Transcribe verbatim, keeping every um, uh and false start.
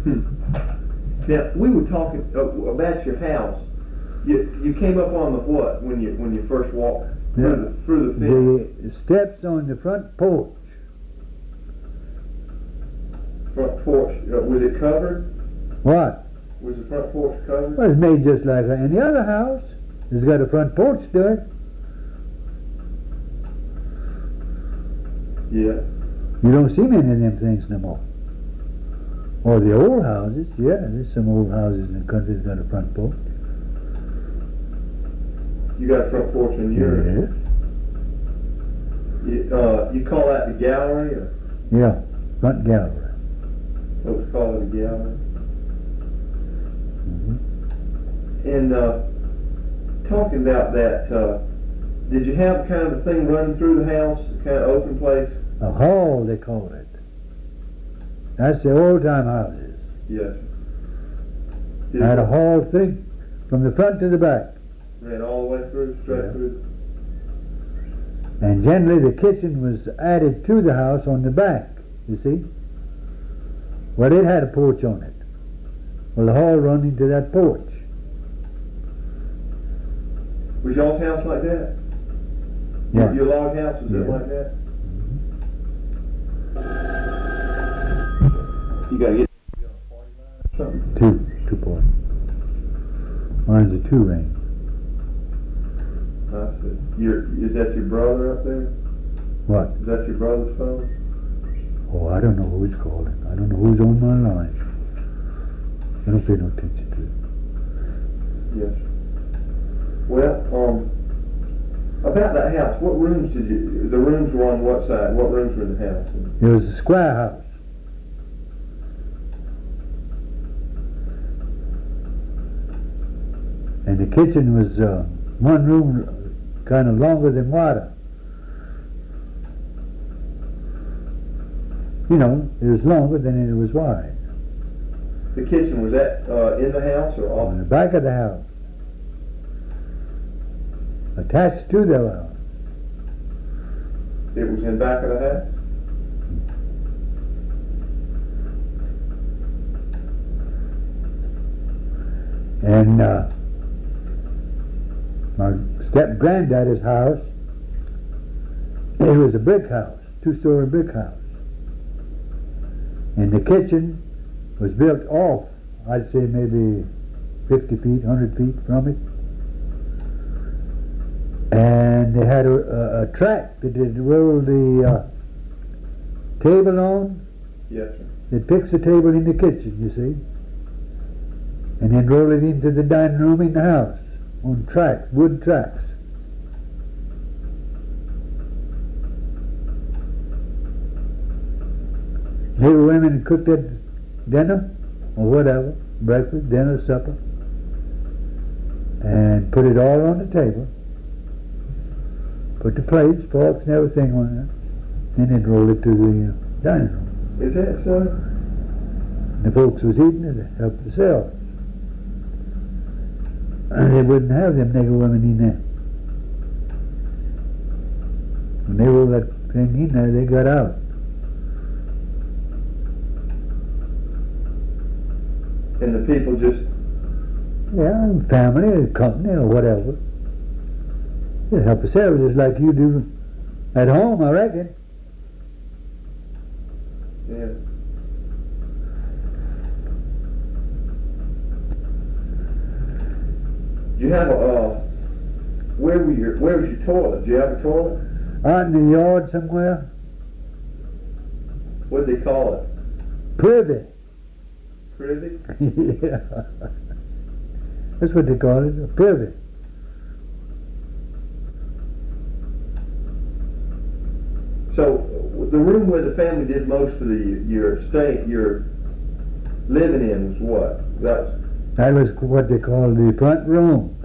Now, we were talking uh, about your house. You you came up on the what when you when you first walked through Yeah. the through the fence? The steps on the front porch. Front porch, uh, was it covered? What? Was the front porch covered? Well, it's made just like any other house. It's got a front porch to it. Yeah. You don't see many of them things no more. Or the old houses, yeah, there's some old houses in the country that got a front porch. You got a front porch in yours? Yes. You, uh, you call that the gallery, or Yeah, front gallery. folks call it a gallery? Mm-hmm. And uh, talking about that, uh, did you have kind of a thing running through the house, kind of open place? A hall, they call it. That's the old time houses. Yes. Did Had it a hall thing from the front to the back. ran all the way through, straight Yeah. through? And generally the kitchen was added to the house on the back, you see. Well, it had a porch on it. Well, the hall run into that porch. Was y'all's house like that? Yeah. Your, your log house, was it Yeah. like that? You gotta get something. Two, two porch. Mine's a two ring. I see. Your, is that your brother up there? What? Is that your brother's phone? Oh, I don't know who's calling. I don't know who's on my line. I don't pay no attention to it. Yes. Well, um, about that house, what rooms did you, the rooms were on what side? What rooms were in the house? It was a square house. And the kitchen was uh, one room kind of longer than water. You know, it was longer than it was wide. The kitchen, was that uh, in the house or On off? the back of the house. Attached to the house. It was in back of the house? And uh, my step granddaddy's house, it was a brick house, two-story brick house. And the kitchen was built off, I'd say maybe fifty feet, one hundred feet from it. And they had a, a, a track that they'd roll the uh, table on. Yes, sir. They'd fix the table in the kitchen, you see. And then roll it into the dining room in the house on tracks, wood tracks. Here women cooked that dinner or whatever, breakfast, dinner, supper, and put it all on the table. Put the plates, forks, and everything on there, and then roll it to the uh, dining room. Is that so? The folks was eating it, helped themselves. And they wouldn't have them nigger women in there. When they rolled that thing in there, they got out. And the people just, Yeah, family or company or whatever. They help themselves just like you do at home, I reckon. yeah. You have a, uh, where were your, where was your toilet? Do you have a toilet? Out in the yard somewhere. What do they call it? Privy. Privy? Yeah. That's what they call it, a privy. So, the room where the family did most of the, your stay, your living in was what? That was, That was what they call the front room.